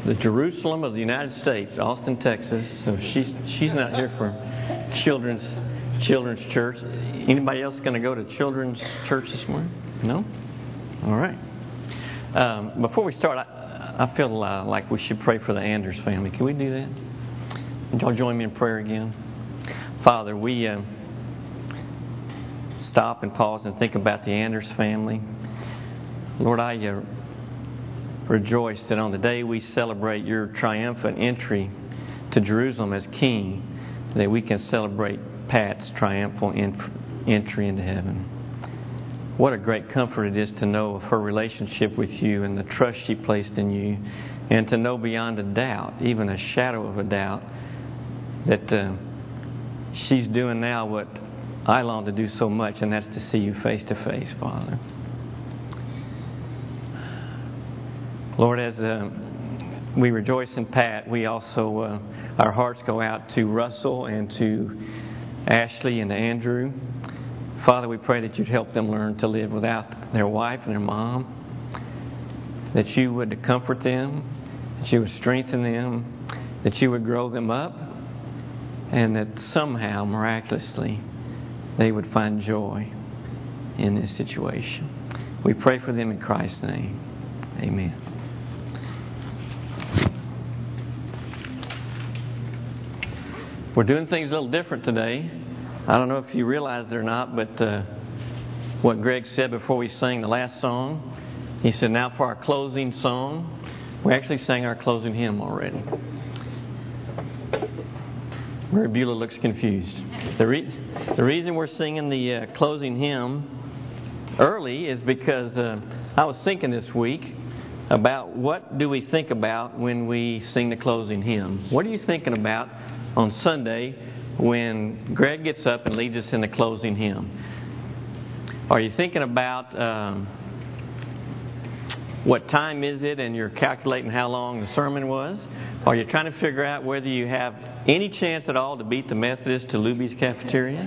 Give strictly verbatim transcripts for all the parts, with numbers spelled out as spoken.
the Jerusalem of the United States, Austin, Texas. So she's she's not here for children's children's church. Anybody else going to go to children's church this morning? No? All right. Um, before we start, I, I feel uh, like we should pray for the Anders family. Can we do that? Would y'all join me in prayer again? Father, we uh, stop and pause and think about the Anders family. Lord, I uh, rejoice that on the day we celebrate your triumphant entry to Jerusalem as King, that we can celebrate Pat's triumphal ent- entry into heaven. What a great comfort it is to know of her relationship with you and the trust she placed in you, and to know beyond a doubt, even a shadow of a doubt, that uh, she's doing now what I long to do so much, and that's to see you face to face, Father. Lord, as uh, we rejoice in Pat, we also, uh, our hearts go out to Russell and to Ashley and to Andrew. Father, we pray that you'd help them learn to live without their wife and their mom, that you would comfort them, that you would strengthen them, that you would grow them up, and that somehow, miraculously, they would find joy in this situation. We pray for them in Christ's name. Amen. We're doing things a little different today. I don't know if you realized it or not, but uh, what Greg said before we sang the last song, he said, now for our closing song. We actually sang our closing hymn already. Mary Beulah looks confused. The, re- the reason we're singing the uh, closing hymn early is because uh, I was thinking this week about what do we think about when we sing the closing hymn. What are you thinking about on Sunday when Greg gets up and leads us in the closing hymn? Are you thinking about um, what time is it and you're calculating how long the sermon was? Are you trying to figure out whether you have any chance at all to beat the Methodists to Luby's Cafeteria?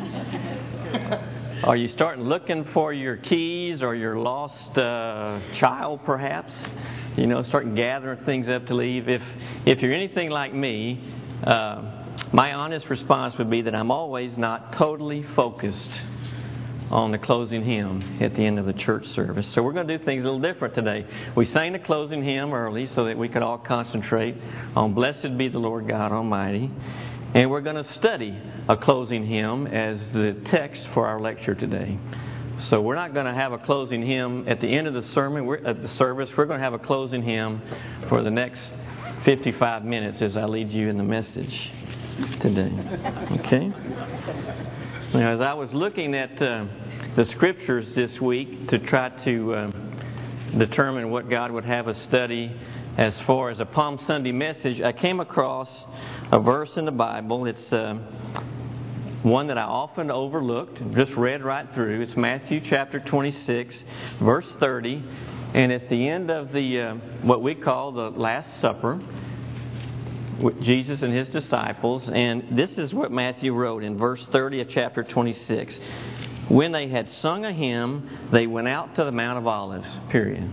Are you starting looking for your keys or your lost uh, child, perhaps? You know, starting gathering things up to leave. If if you're anything like me, uh, my honest response would be that I'm always not totally focused on the closing hymn at the end of the church service. So we're going to do things a little different today. We sang the closing hymn early so that we could all concentrate on Blessed be the Lord God Almighty. And we're going to study a closing hymn as the text for our lecture today. So we're not going to have a closing hymn at the end of the sermon, we're, at the service. We're going to have a closing hymn for the next fifty-five minutes as I lead you in the message today. Okay? Now, as I was looking at uh, the scriptures this week to try to uh, determine what God would have us study as far as a Palm Sunday message, I came across a verse in the Bible. It's uh, one that I often overlooked, just read right through. It's Matthew chapter twenty-six, verse thirty, and it's the end of the uh, what we call the Last Supper with Jesus and his disciples. And this is what Matthew wrote in verse thirty of chapter twenty-six. When they had sung a hymn, they went out to the Mount of Olives. Period.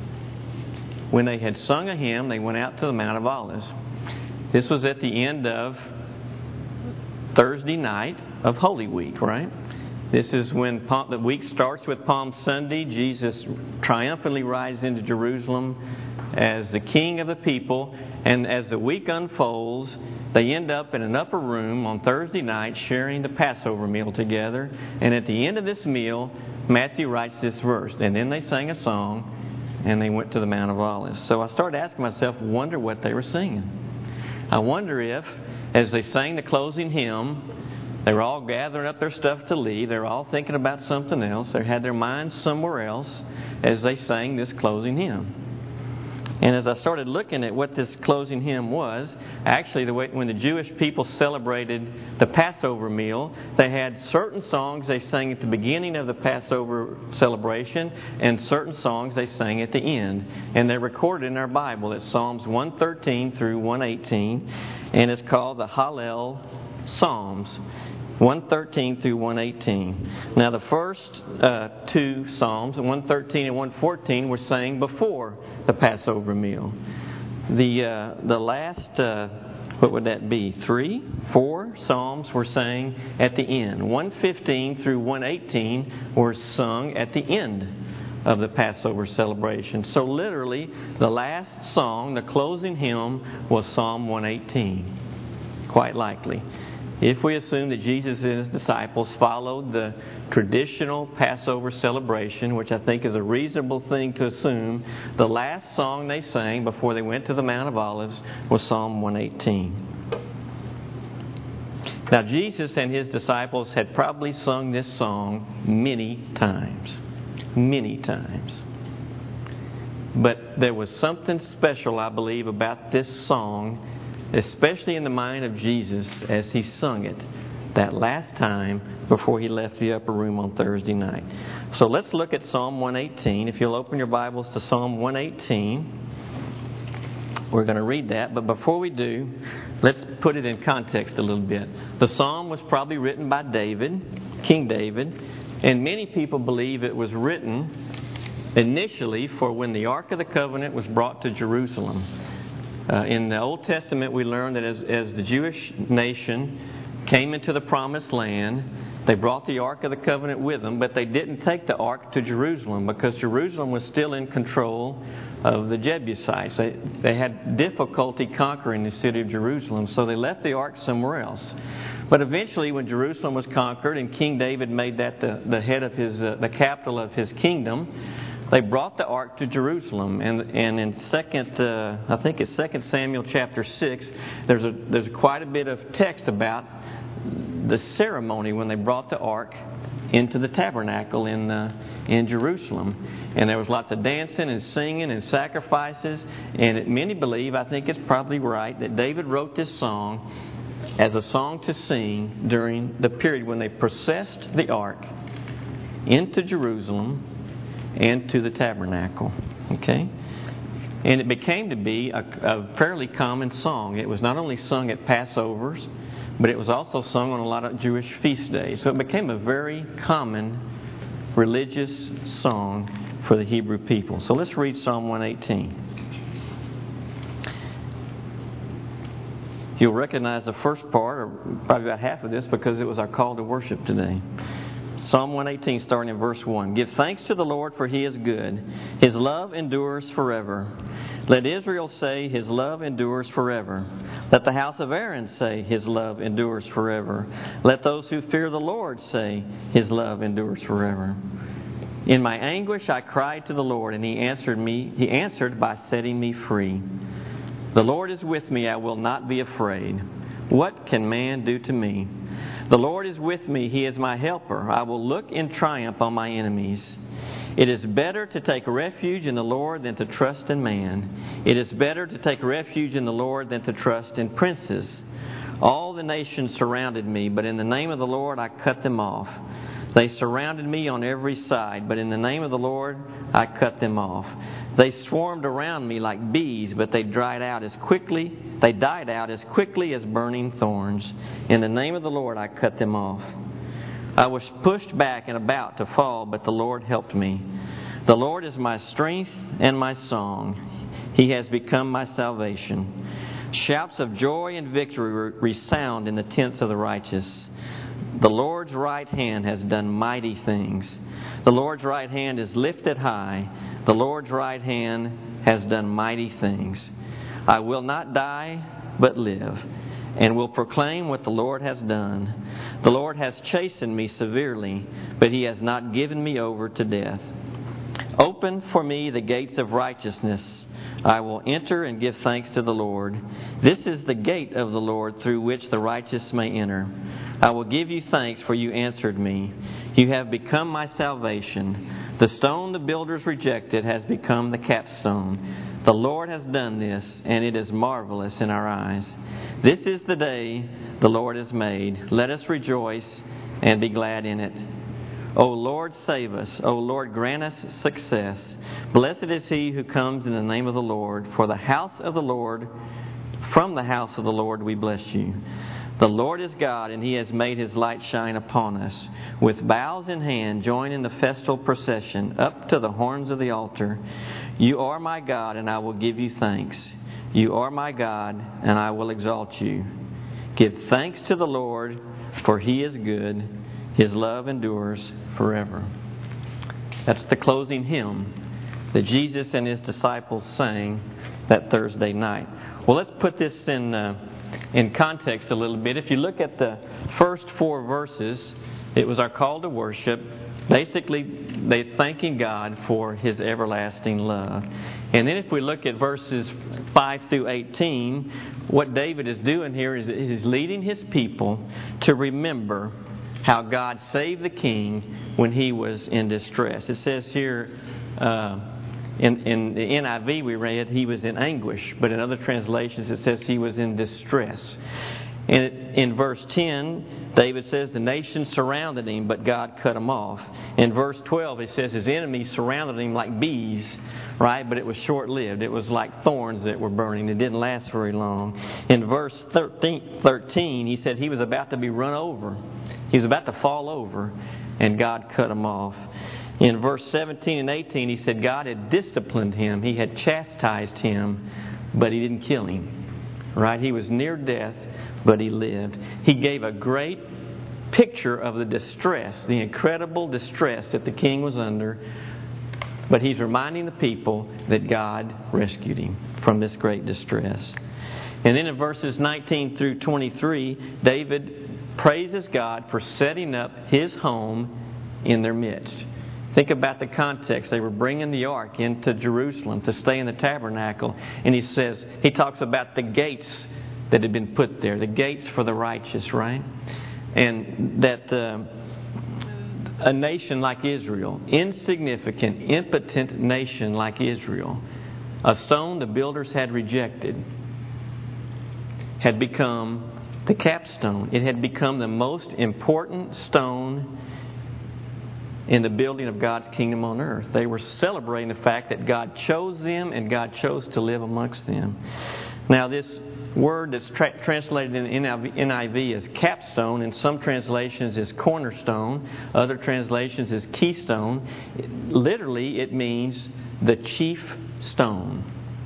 When they had sung a hymn, they went out to the Mount of Olives. This was at the end of Thursday night of Holy Week, right? This is when Palm, the week starts with Palm Sunday. Jesus triumphantly rides into Jerusalem as the King of the people. And as the week unfolds, they end up in an upper room on Thursday night sharing the Passover meal together. And at the end of this meal, Matthew writes this verse. And then they sang a song and they went to the Mount of Olives. So I started asking myself, wonder what they were singing. I wonder if, as they sang the closing hymn, they were all gathering up their stuff to leave. They were all thinking about something else. They had their minds somewhere else as they sang this closing hymn. And as I started looking at what this closing hymn was, actually the way when the Jewish people celebrated the Passover meal, they had certain songs they sang at the beginning of the Passover celebration and certain songs they sang at the end. And they're recorded in our Bible. It's Psalms one thirteen through one eighteen, and it's called the Hallel Psalms. one thirteen through one eighteen. Now the first uh, two Psalms, one thirteen and one fourteen, were sang before the Passover meal. The uh, the last, uh, what would that be? Three, four psalms were sang at the end. one fifteen through one eighteen were sung at the end of the Passover celebration. So literally, the last song, the closing hymn, was Psalm one eighteen. Quite likely. If we assume that Jesus and His disciples followed the traditional Passover celebration, which I think is a reasonable thing to assume, the last song they sang before they went to the Mount of Olives was Psalm one eighteen. Now, Jesus and His disciples had probably sung this song many times. Many times. But there was something special, I believe, about this song, especially in the mind of Jesus as He sung it that last time before He left the upper room on Thursday night. So let's look at Psalm one eighteen. If you'll open your Bibles to Psalm one eighteen, we're going to read that. But before we do, let's put it in context a little bit. The psalm was probably written by David, King David, and many people believe it was written initially for when the Ark of the Covenant was brought to Jerusalem. Uh, in the Old Testament, we learn that as, as the Jewish nation came into the Promised Land, they brought the Ark of the Covenant with them, but they didn't take the Ark to Jerusalem because Jerusalem was still in control of the Jebusites. They, they had difficulty conquering the city of Jerusalem, so they left the Ark somewhere else. But eventually, when Jerusalem was conquered and King David made that the, the head of his, uh, the capital of his kingdom, they brought the ark to Jerusalem, and and in second, uh, I think it's Second Samuel chapter six, there's a there's quite a bit of text about the ceremony when they brought the ark into the tabernacle in uh, in Jerusalem, and there was lots of dancing and singing and sacrifices, and it, many believe, I think it's probably right, that David wrote this song as a song to sing during the period when they processed the ark into Jerusalem and to the tabernacle. Okay? And it became to be a, a fairly common song. It was not only sung at Passovers, but it was also sung on a lot of Jewish feast days. So it became a very common religious song for the Hebrew people. So let's read Psalm one eighteen. You'll recognize the first part, or probably about half of this, because it was our call to worship today. Psalm one eighteen, starting in verse one. Give thanks to the Lord, for He is good. His love endures forever. Let Israel say, His love endures forever. Let the house of Aaron say, His love endures forever. Let those who fear the Lord say, His love endures forever. In my anguish I cried to the Lord, and He answered me. He answered by setting me free. The Lord is with me, I will not be afraid. What can man do to me? The Lord is with me, He is my helper. I will look in triumph on my enemies. It is better to take refuge in the Lord than to trust in man. It is better to take refuge in the Lord than to trust in princes. All the nations surrounded me, but in the name of the Lord I cut them off. They surrounded me on every side, but in the name of the Lord I cut them off. They swarmed around me like bees, but they dried out as quickly, they died out as quickly as burning thorns. In the name of the Lord I cut them off. I was pushed back and about to fall, but the Lord helped me. The Lord is my strength and my song. He has become my salvation. Shouts of joy and victory resound in the tents of the righteous. The Lord's right hand has done mighty things. The Lord's right hand is lifted high. The Lord's right hand has done mighty things. I will not die, but live, and will proclaim what the Lord has done. The Lord has chastened me severely, but He has not given me over to death. Open for me the gates of righteousness. I will enter and give thanks to the Lord. This is the gate of the Lord through which the righteous may enter. I will give you thanks, for you answered me. You have become my salvation. The stone the builders rejected has become the capstone. The Lord has done this, and it is marvelous in our eyes. This is the day the Lord has made. Let us rejoice and be glad in it. O Lord, save us. O Lord, grant us success. Blessed is he who comes in the name of the Lord. For the house of the Lord, from the house of the Lord we bless you. The Lord is God, and He has made His light shine upon us. With boughs in hand, join in the festal procession, up to the horns of the altar. You are my God, and I will give you thanks. You are my God, and I will exalt you. Give thanks to the Lord, for He is good. His love endures forever. That's the closing hymn that Jesus and His disciples sang that Thursday night. Well, let's put this in uh, in context a little bit. If you look at the first four verses, it was our call to worship. Basically, they're thanking God for His everlasting love. And then if we look at verses five through eighteen, what David is doing here is he's leading his people to remember how God saved the king when he was in distress. It says here, uh, in, in the N I V we read, he was in anguish. But in other translations it says he was in distress. And in verse ten, David says the nation surrounded him, but God cut him off. In verse twelve, it says his enemies surrounded him like bees, right? But it was short-lived. It was like thorns that were burning. It didn't last very long. In verse thirteen, he said he was about to be run over. He was about to fall over, and God cut him off. In verse seventeen and eighteen, he said God had disciplined him. He had chastised him, but He didn't kill him, right? He was near death, but he lived. He gave a great picture of the distress, the incredible distress that the king was under. But he's reminding the people that God rescued him from this great distress. And then in verses nineteen through twenty-three, David praises God for setting up His home in their midst. Think about the context. They were bringing the ark into Jerusalem to stay in the tabernacle. And he says, he talks about the gates that had been put there, the gates for the righteous, right? And that uh, a nation like Israel, insignificant, impotent nation like Israel, a stone the builders had rejected, had become the capstone. It had become the most important stone in the building of God's kingdom on earth. They were celebrating the fact that God chose them and God chose to live amongst them. Now this word that's tra- translated in N I V as capstone, in some translations is cornerstone, other translations is keystone. It, literally it means the chief stone.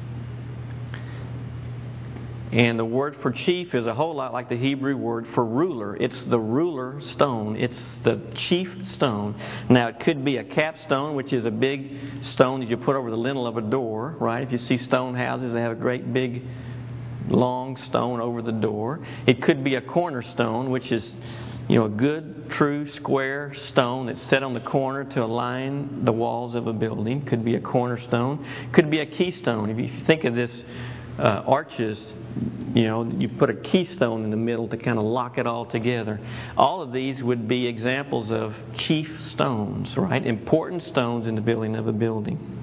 And the word for chief is a whole lot like the Hebrew word for ruler. It's the ruler stone. It's the chief stone. Now, it could be a capstone, which is a big stone that you put over the lintel of a door, right? If you see stone houses, they have a great big, long stone over the door. It could be a cornerstone, which is, you know, a good, true, square stone that's set on the corner to align the walls of a building. Could be a cornerstone. Could be a keystone. If you think of this uh, arches, you know, you put a keystone in the middle to kind of lock it all together. All of these would be examples of chief stones, right? Important stones in the building of a building.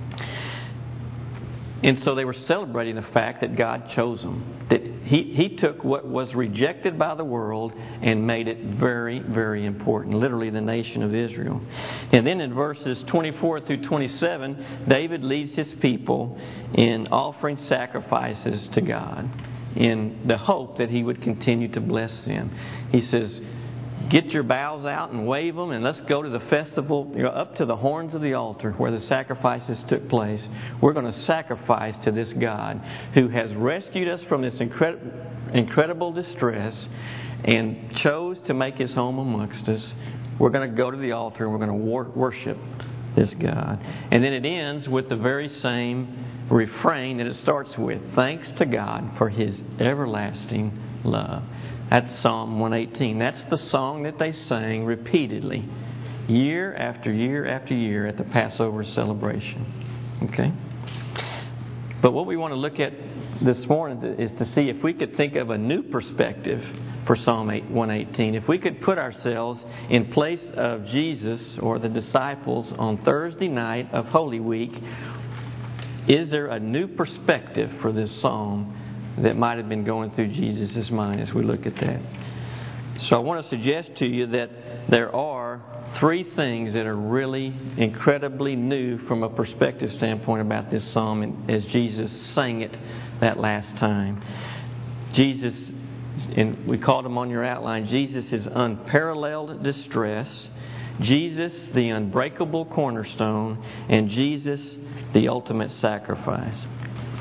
And so they were celebrating the fact that God chose them. That he, he took what was rejected by the world and made it very, very important. Literally the nation of Israel. And then in verses twenty-four through twenty-seven, David leads his people in offering sacrifices to God in the hope that He would continue to bless them. He says, get your boughs out and wave them, and let's go to the festival, you know, up to the horns of the altar where the sacrifices took place. We're going to sacrifice to this God who has rescued us from this incredible, incredible distress and chose to make His home amongst us. We're going to go to the altar and we're going to wor- worship this God. And then it ends with the very same refrain that it starts with. Thanks to God for His everlasting love. That's Psalm one eighteen. That's the song that they sang repeatedly, year after year after year at the Passover celebration. Okay? But what we want to look at this morning is to see if we could think of a new perspective for Psalm one eighteen. If we could put ourselves in place of Jesus or the disciples on Thursday night of Holy Week, is there a new perspective for this psalm that might have been going through Jesus' mind as we look at that? So I want to suggest to you that there are three things that are really incredibly new from a perspective standpoint about this psalm as Jesus sang it that last time. Jesus, and we called them on your outline, Jesus is unparalleled distress, Jesus the unbreakable cornerstone, and Jesus the ultimate sacrifice.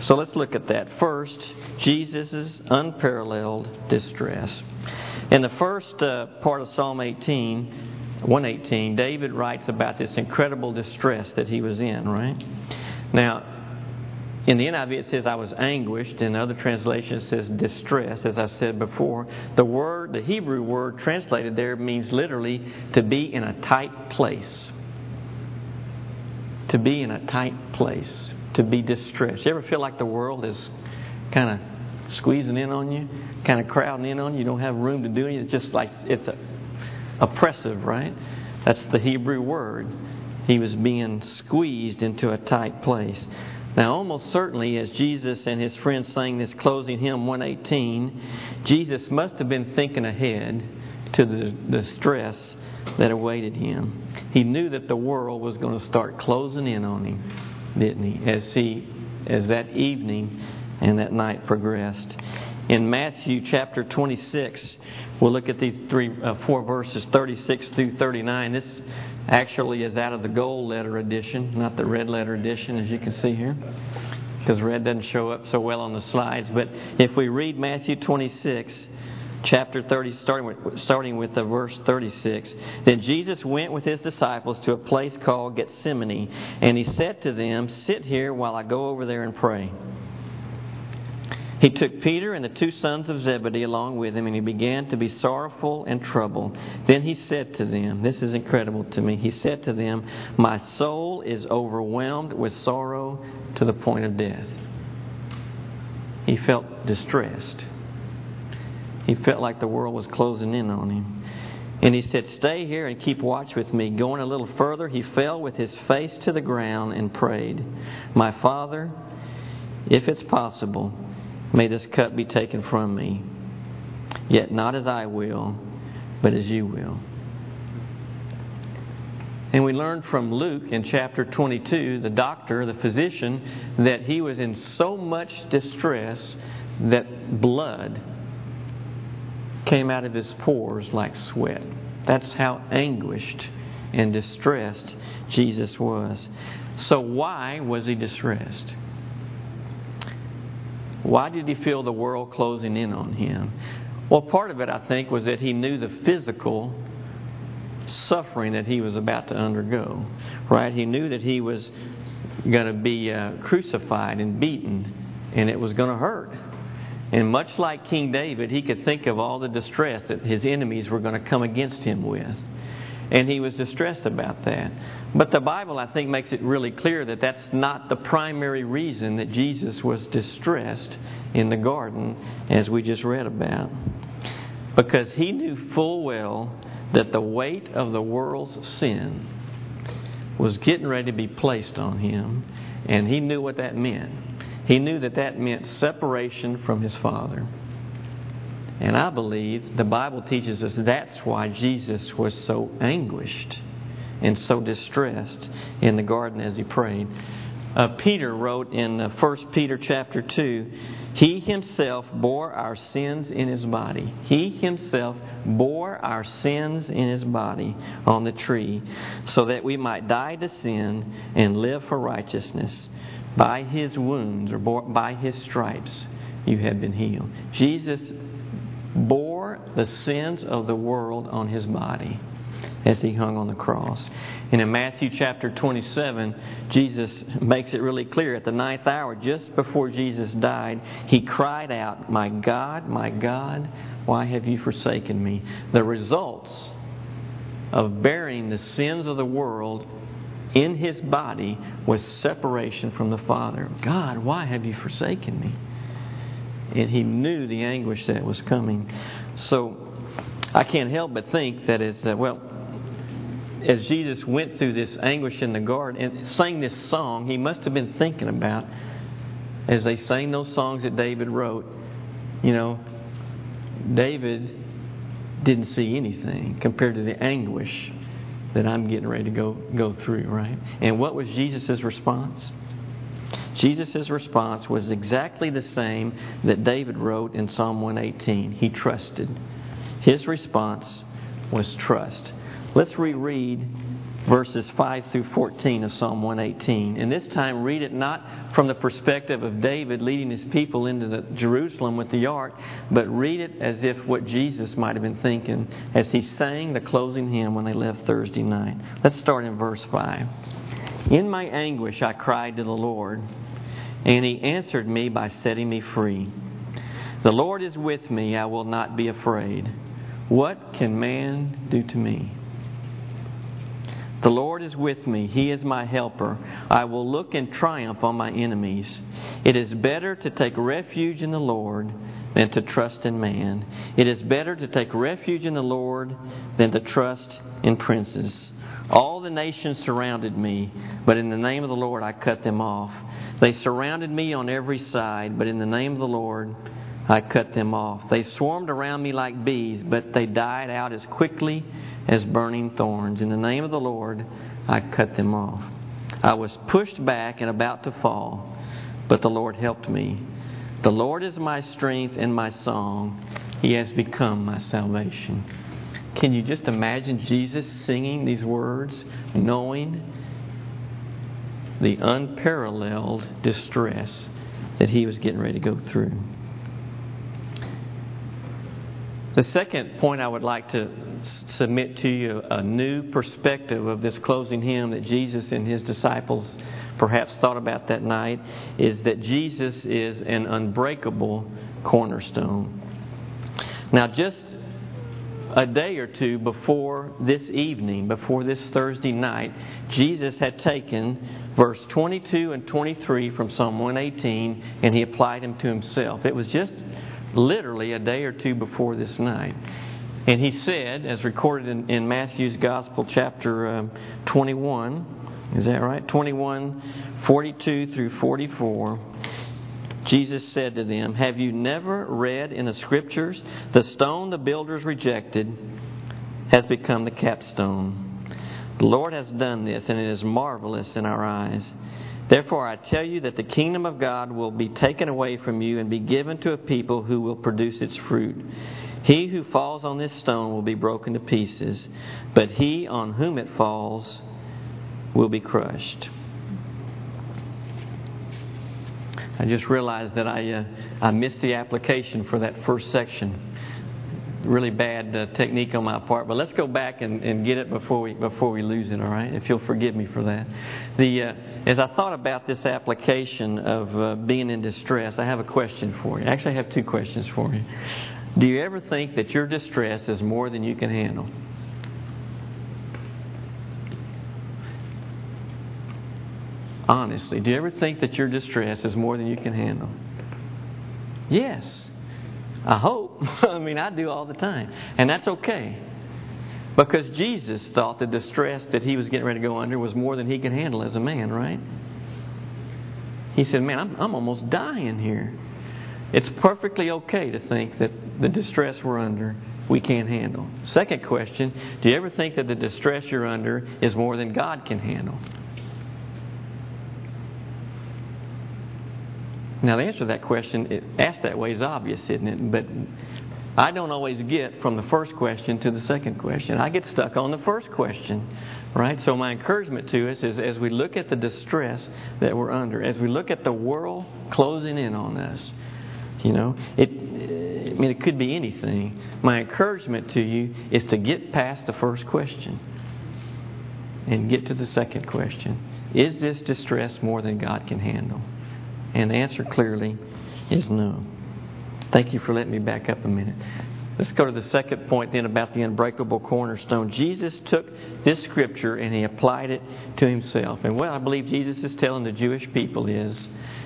So let's look at that. First, Jesus' unparalleled distress. In the first uh, part of Psalm eighteen, one eighteen, David writes about this incredible distress that he was in, right? Now, in the N I V it says, I was anguished. In other translations it says distress, as I said before. The word, the Hebrew word translated there means literally to be in a tight place. To be in a tight place. To be distressed. You ever feel like the world is kind of squeezing in on you? Kind of crowding in on you? You don't have room to do anything. It's just like, it's a, oppressive, right? That's the Hebrew word. He was being squeezed into a tight place. Now, almost certainly, as Jesus and his friends sang this closing hymn, one eighteen, Jesus must have been thinking ahead to the, the stress that awaited him. He knew that the world was going to start closing in on him, didn't he? As he, as that evening and that night progressed. In Matthew chapter twenty-six, we'll look at these three, uh, four verses, thirty-six through thirty-nine. This actually is out of the gold letter edition, not the red letter edition, as you can see here, because red doesn't show up so well on the slides. But if we read Matthew twenty-six, chapter thirty, starting with, starting with the verse thirty-six, then Jesus went with his disciples to a place called Gethsemane, and he said to them, "Sit here while I go over there and pray." He took Peter and the two sons of Zebedee along with him, and he began to be sorrowful and troubled. Then he said to them, this is incredible to me, he said to them, "My soul is overwhelmed with sorrow to the point of death." He felt distressed. He felt like the world was closing in on him. And he said, "Stay here and keep watch with me." Going a little further, he fell with his face to the ground and prayed, "My Father, if it's possible, may this cup be taken from me. Yet not as I will, but as you will." And we learned from Luke in chapter twenty-two, the doctor, the physician, that he was in so much distress that blood came out of his pores like sweat. That's how anguished and distressed Jesus was. So why was he distressed? Why did he feel the world closing in on him? Well, part of it, I think, was that he knew the physical suffering that he was about to undergo. Right? He knew that he was going to be uh, crucified and beaten, and it was going to hurt. And much like King David, he could think of all the distress that his enemies were going to come against him with. And he was distressed about that. But the Bible, I think, makes it really clear that that's not the primary reason that Jesus was distressed in the garden, as we just read about. Because he knew full well that the weight of the world's sin was getting ready to be placed on him. And he knew what that meant. He knew that that meant separation from his Father. And I believe the Bible teaches us that's why Jesus was so anguished and so distressed in the garden as he prayed. Uh, Peter wrote in uh, First Peter chapter two, "He himself bore our sins in his body." He himself bore our sins in his body on the tree, so that we might die to sin and live for righteousness. By his wounds, or by his stripes, you have been healed. Jesus bore the sins of the world on his body as he hung on the cross. And in Matthew chapter twenty-seven, Jesus makes it really clear. At the ninth hour, just before Jesus died, he cried out, "My God, my God, why have you forsaken me?" The results of bearing the sins of the world in his body was separation from the Father. "God, why have you forsaken me?" And he knew the anguish that was coming. So I can't help but think that as uh, well, as Jesus went through this anguish in the garden and sang this song, he must have been thinking about, as they sang those songs that David wrote, you know, David didn't see anything compared to the anguish that I'm getting ready to go, go through, right? And what was Jesus' response? Jesus' response was exactly the same that David wrote in Psalm one eighteen. He trusted. His response was trust. Let's reread verses five through fourteen of Psalm one eighteen. And this time read it not from the perspective of David leading his people into the Jerusalem with the ark, but read it as if what Jesus might have been thinking as he sang the closing hymn when they left Thursday night. Let's start in verse five. In my anguish I cried to the Lord, and He answered me by setting me free. The Lord is with me, I will not be afraid. What can man do to me? The Lord is with me, He is my helper. I will look in triumph on my enemies. It is better to take refuge in the Lord than to trust in man. It is better to take refuge in the Lord than to trust in princes. All the nations surrounded me, but in the name of the Lord I cut them off. They surrounded me on every side, but in the name of the Lord I cut them off. They swarmed around me like bees, but they died out as quickly as burning thorns. In the name of the Lord I cut them off. I was pushed back and about to fall, but the Lord helped me. The Lord is my strength and my song. He has become my salvation. Can you just imagine Jesus singing these words, knowing the unparalleled distress that He was getting ready to go through? The second point I would like to submit to you, a new perspective of this closing hymn that Jesus and His disciples perhaps thought about that night, is that Jesus is an unbreakable cornerstone. Now, just a day or two before this evening, before this Thursday night, Jesus had taken verse twenty-two and twenty-three from Psalm one eighteen and He applied them to Himself. It was just literally a day or two before this night. And He said, as recorded in, in Matthew's Gospel, chapter um, twenty-one, is that right? twenty-one, forty-two through forty-four. Jesus said to them, have you never read in the Scriptures, the stone the builders rejected has become the capstone. The Lord has done this, and it is marvelous in our eyes. Therefore I tell you that the kingdom of God will be taken away from you and be given to a people who will produce its fruit. He who falls on this stone will be broken to pieces, but he on whom it falls will be crushed. I just realized that I uh, I missed the application for that first section. Really bad uh, technique on my part, but let's go back and, and get it before we before we lose it. All right, if you'll forgive me for that. The uh, as I thought about this application of uh, being in distress, I have a question for you. Actually, I have two questions for you. Do you ever think that your distress is more than you can handle? Honestly, do you ever think that your distress is more than you can handle? Yes. I hope. I mean, I do all the time. And that's okay. Because Jesus thought the distress that He was getting ready to go under was more than He could handle as a man, right? He said, man, I'm, I'm almost dying here. It's perfectly okay to think that the distress we're under we can't handle. Second question, do you ever think that the distress you're under is more than God can handle? Now, the answer to that question, it, asked that way, is obvious, isn't it? But I don't always get from the first question to the second question. I get stuck on the first question, right? So my encouragement to us is, as we look at the distress that we're under, as we look at the world closing in on us, you know, it, I mean, it could be anything. My encouragement to you is to get past the first question and get to the second question. Is this distress more than God can handle? And the answer clearly is no. Thank you for letting me back up a minute. Let's go to the second point then about the unbreakable cornerstone. Jesus took this scripture and He applied it to Himself. And what I believe Jesus is telling the Jewish people is,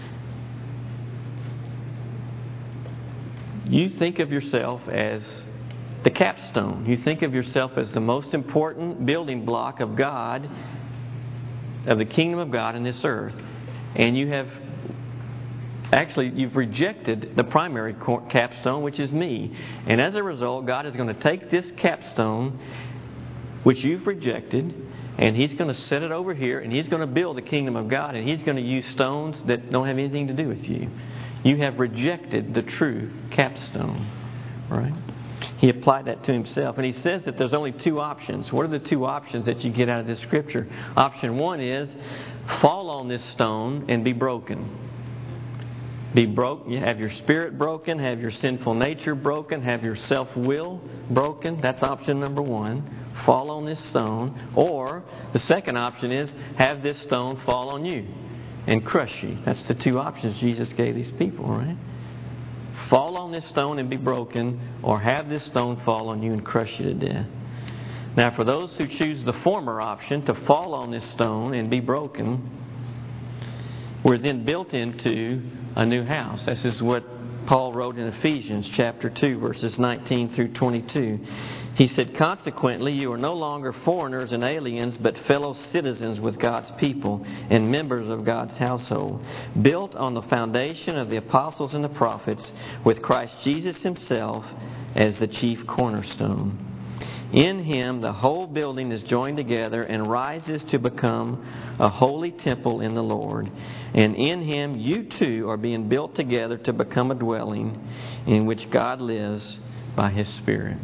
you think of yourself as the capstone. You think of yourself as the most important building block of God, of the kingdom of God in this earth. And you have Actually, you've rejected the primary capstone, which is me. And as a result, God is going to take this capstone, which you've rejected, and He's going to set it over here, and He's going to build the kingdom of God, and He's going to use stones that don't have anything to do with you. You have rejected the true capstone. Right? He applied that to himself. And he says that there's only two options. What are the two options that you get out of this scripture? Option one is fall on this stone and be broken. Be broke. You have your spirit broken, have your sinful nature broken, have your self-will broken. That's option number one. Fall on this stone. Or the second option is have this stone fall on you and crush you. That's the two options Jesus gave these people, right? Fall on this stone and be broken, or have this stone fall on you and crush you to death. Now, for those who choose the former option, to fall on this stone and be broken, we're then built into a new house. This is what Paul wrote in Ephesians chapter two, verses nineteen through twenty-two. He said, "Consequently, you are no longer foreigners and aliens, but fellow citizens with God's people and members of God's household, built on the foundation of the apostles and the prophets, with Christ Jesus himself as the chief cornerstone. In him, the whole building is joined together and rises to become a holy temple in the Lord. And in him, you too are being built together to become a dwelling in which God lives by his Spirit."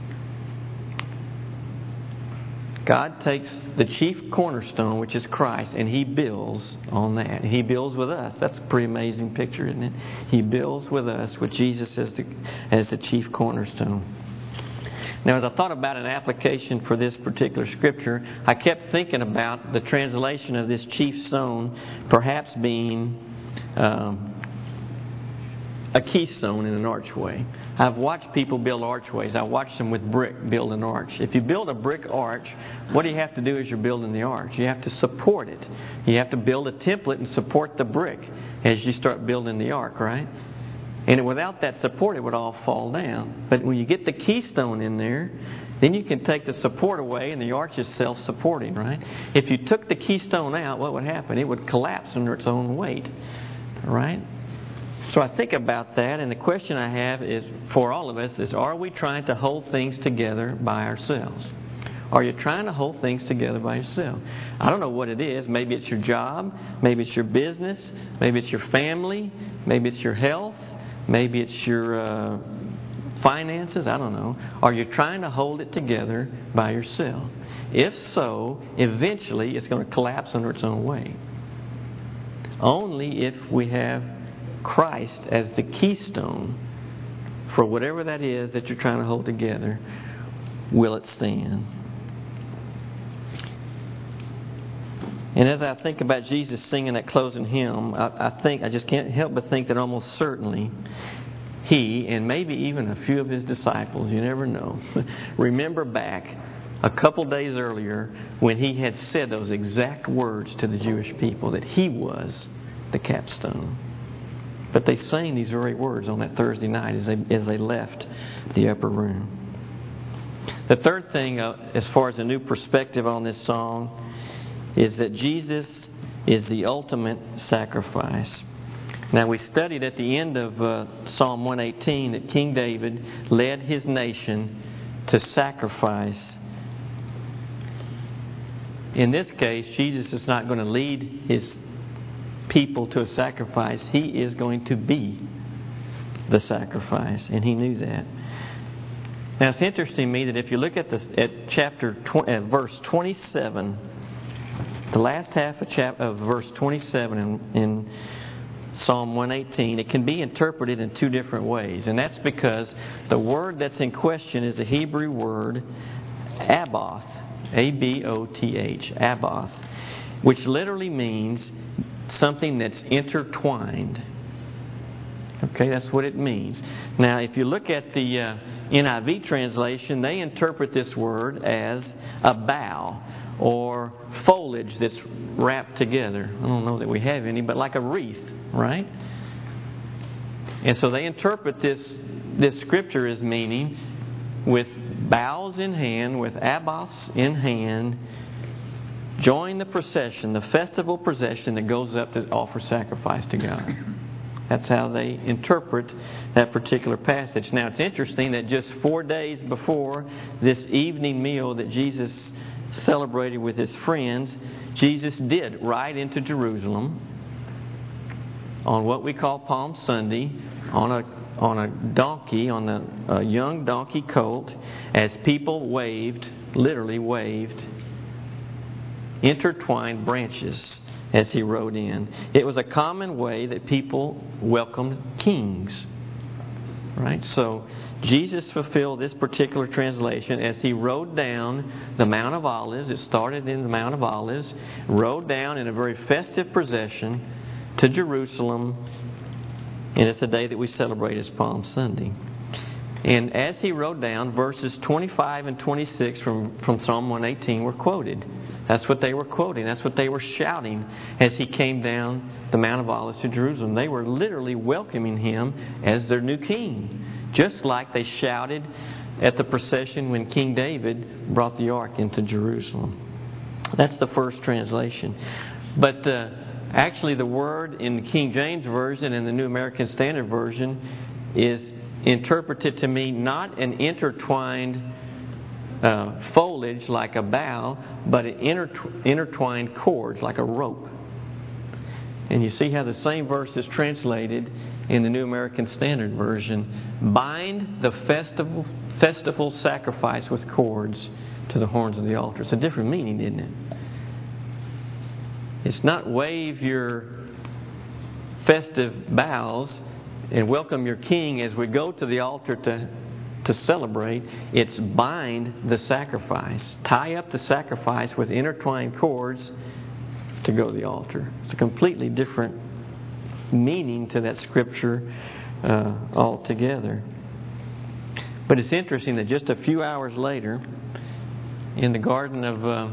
God takes the chief cornerstone, which is Christ, and He builds on that. He builds with us. That's a pretty amazing picture, isn't it? He builds with us with Jesus as the, as the chief cornerstone. Now, as I thought about an application for this particular scripture, I kept thinking about the translation of this chief stone perhaps being um, a keystone in an archway. I've watched people build archways. I watched them with brick build an arch. If you build a brick arch, what do you have to do as you're building the arch? You have to support it. You have to build a template and support the brick as you start building the arch, right? And without that support, it would all fall down. But when you get the keystone in there, then you can take the support away and the arch is self-supporting, right? If you took the keystone out, what would happen? It would collapse under its own weight, right? So I think about that, and the question I have is for all of us is, are we trying to hold things together by ourselves? Are you trying to hold things together by yourself? I don't know what it is. Maybe it's your job. Maybe it's your business. Maybe it's your family. Maybe it's your health. Maybe it's your uh, finances. I don't know. Are you trying to hold it together by yourself? If so, eventually it's going to collapse under its own weight. Only if we have Christ as the keystone for whatever that is that you're trying to hold together will it stand. And as I think about Jesus singing that closing hymn, I, I think I just can't help but think that almost certainly he, and maybe even a few of his disciples, you never know, remember back a couple days earlier when he had said those exact words to the Jewish people, that he was the capstone. But they sang these very words on that Thursday night as they, as they left the upper room. The third thing, uh, as far as a new perspective on this song, is that Jesus is the ultimate sacrifice. Now, we studied at the end of uh, Psalm one eighteen that King David led his nation to sacrifice. In this case, Jesus is not going to lead his people to a sacrifice. He is going to be the sacrifice, and he knew that. Now, it's interesting to me that if you look at this at chapter tw- at verse twenty-seven, the last half of, chap- of verse twenty-seven in, in Psalm one eighteen, it can be interpreted in two different ways, and that's because the word that's in question is a Hebrew word, aboth, A B O T H, aboth, which literally means something that's intertwined. Okay, that's what it means. Now, if you look at the uh, N I V translation, they interpret this word as a bough or foliage that's wrapped together. I don't know that we have any, but like a wreath, right? And so they interpret this this scripture as meaning with boughs in hand, with aboths in hand, join the procession, the festival procession that goes up to offer sacrifice to God. That's how they interpret that particular passage. Now, it's interesting that just four days before this evening meal that Jesus celebrated with his friends, Jesus did ride into Jerusalem on what we call Palm Sunday, on a on a donkey, on a, a young donkey colt, as people waved, literally waved, intertwined branches as he rode in. It was a common way that people welcomed kings. Right? So Jesus fulfilled this particular translation as he rode down the Mount of Olives. It started in the Mount of Olives, rode down in a very festive procession to Jerusalem, and it's a day that we celebrate as Palm Sunday. And as he rode down, verses twenty-five and twenty-six from, from Psalm one eighteen were quoted. That's what they were quoting. That's what they were shouting as he came down the Mount of Olives to Jerusalem. They were literally welcoming him as their new king, just like they shouted at the procession when King David brought the ark into Jerusalem. That's the first translation. But uh, actually the word in the King James Version and the New American Standard Version is interpreted to mean not an intertwined uh, foliage like a bough, but an intertw- intertwined cords like a rope. And you see how the same verse is translated in the New American Standard Version. Bind the festival festival sacrifice with cords to the horns of the altar. It's a different meaning, isn't it? It's not wave your festive boughs and welcome your king as we go to the altar to, to celebrate. It's bind the sacrifice. Tie up the sacrifice with intertwined cords to go to the altar. It's a completely different meaning to that scripture uh, altogether. But it's interesting that just a few hours later, in the garden of... Uh,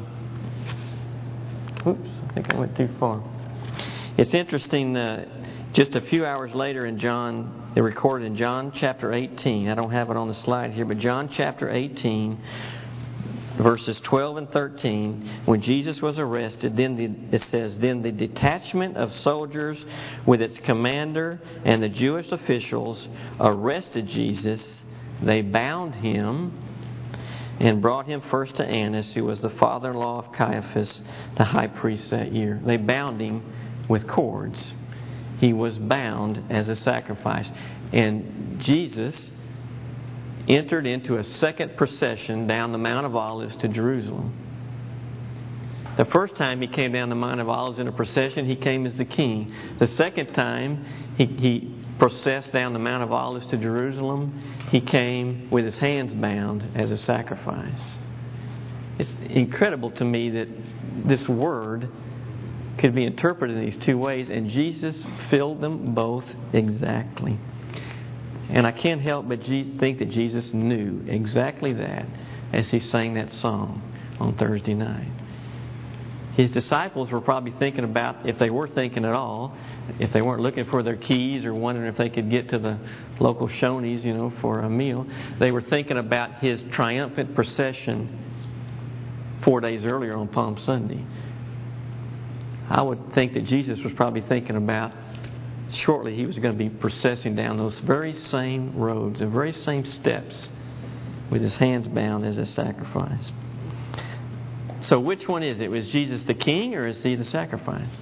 oops, I think I went too far. It's interesting, uh, just a few hours later in John, they recorded in John chapter eighteen. I don't have it on the slide here, but John chapter eighteen, verses twelve and thirteen, when Jesus was arrested, then the, it says, then the detachment of soldiers with its commander and the Jewish officials arrested Jesus. They bound him and brought him first to Annas, who was the father-in-law of Caiaphas, the high priest that year. They bound him with cords. He was bound as a sacrifice. And Jesus entered into a second procession down the Mount of Olives to Jerusalem. The first time he came down the Mount of Olives in a procession, he came as the king. The second time he, he processed down the Mount of Olives to Jerusalem, he came with his hands bound as a sacrifice. It's incredible to me that this word could be interpreted in these two ways, and Jesus filled them both exactly. And I can't help but think that Jesus knew exactly that as he sang that song on Thursday night. His disciples were probably thinking about, if they were thinking at all, if they weren't looking for their keys or wondering if they could get to the local Shoney's, you know, for a meal, they were thinking about his triumphant procession four days earlier on Palm Sunday. I would think that Jesus was probably thinking about shortly he was going to be processing down those very same roads, the very same steps, with his hands bound as a sacrifice. So which one is it? Was Jesus the king or is he the sacrifice?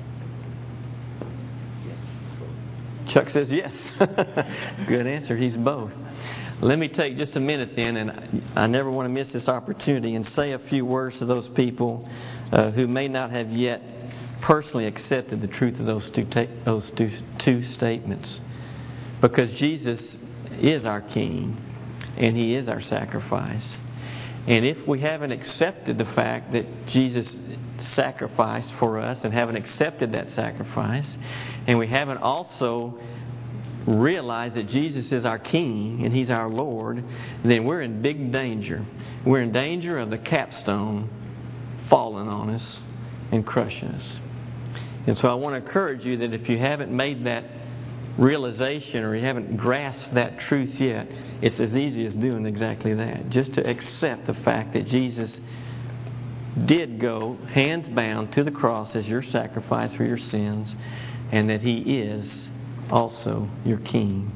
Yes. Chuck says yes. Good answer. He's both. Let me take just a minute then, and I never want to miss this opportunity, and say a few words to those people uh, who may not have yet personally accepted the truth of those two ta- those two, two statements. Because Jesus is our king, and he is our sacrifice. And if we haven't accepted the fact that Jesus sacrificed for us and haven't accepted that sacrifice, and we haven't also realized that Jesus is our King and He's our Lord, then we're in big danger. We're in danger of the capstone falling on us and crushing us. And so I want to encourage you that if you haven't made that realization or you haven't grasped that truth yet, it's as easy as doing exactly that. Just to accept the fact that Jesus did go hands bound to the cross as your sacrifice for your sins, and that He is also your King.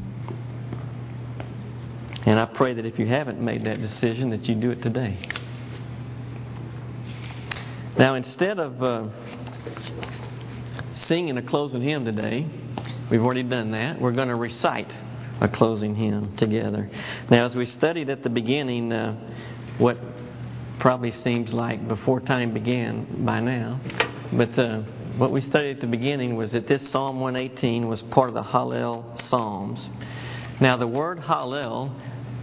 And I pray that if you haven't made that decision, that you do it today. Now, instead of uh, singing a closing hymn today, we've already done that. We're going to recite a closing hymn together. Now, as we studied at the beginning, uh, what probably seems like before time began by now, but uh, what we studied at the beginning was that this Psalm one eighteen was part of the Hallel Psalms. Now, the word Hallel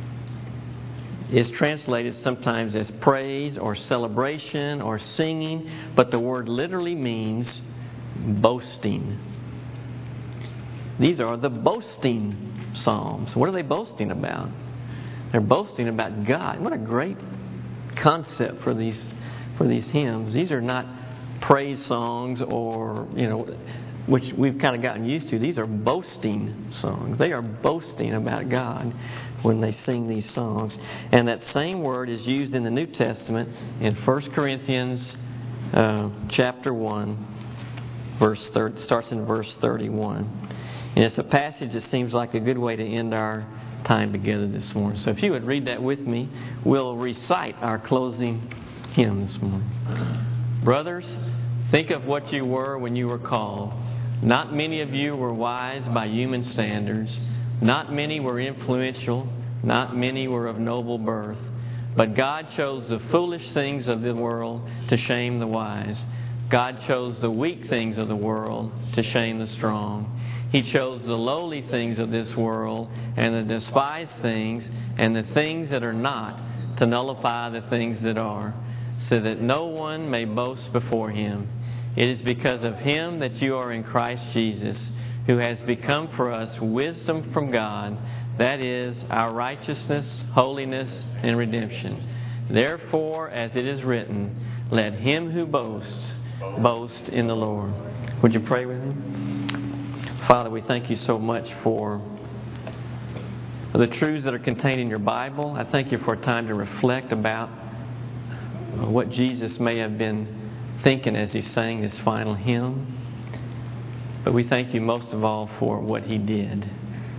is translated sometimes as praise or celebration or singing, but the word literally means boasting. These are the boasting psalms. What are they boasting about? They're boasting about God. What a great concept for these for these hymns. These are not praise songs or, you know, which we've kind of gotten used to. These are boasting songs. They are boasting about God when they sing these songs. And that same word is used in the New Testament in First Corinthians uh, chapter one, verse thirty, starts in verse thirty-one. And it's a passage that seems like a good way to end our time together this morning. So if you would read that with me, we'll recite our closing hymn this morning. Brothers, think of what you were when you were called. Not many of you were wise by human standards. Not many were influential. Not many were of noble birth. But God chose the foolish things of the world to shame the wise. God chose the weak things of the world to shame the strong. He chose the lowly things of this world and the despised things and the things that are not to nullify the things that are, so that no one may boast before Him. It is because of Him that you are in Christ Jesus, who has become for us wisdom from God, that is, our righteousness, holiness, and redemption. Therefore, as it is written, let him who boasts boast in the Lord. Would you pray with me? Father, we thank you so much for the truths that are contained in your Bible. I thank you for a time to reflect about what Jesus may have been thinking as he sang his final hymn. But we thank you most of all for what he did.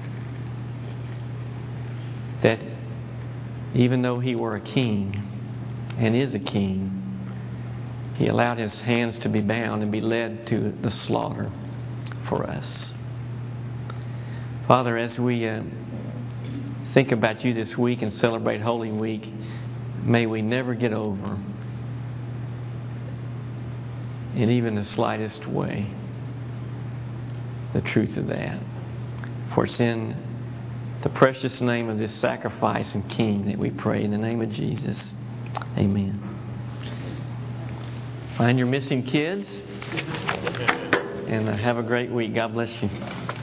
That even though he were a king and is a king, he allowed his hands to be bound and be led to the slaughter for us. Father, as we uh, think about you this week and celebrate Holy Week, may we never get over, in even the slightest way, the truth of that. For it's in the precious name of this sacrifice and King that we pray, in the name of Jesus. Amen. Find your missing kids and uh, have a great week. God bless you.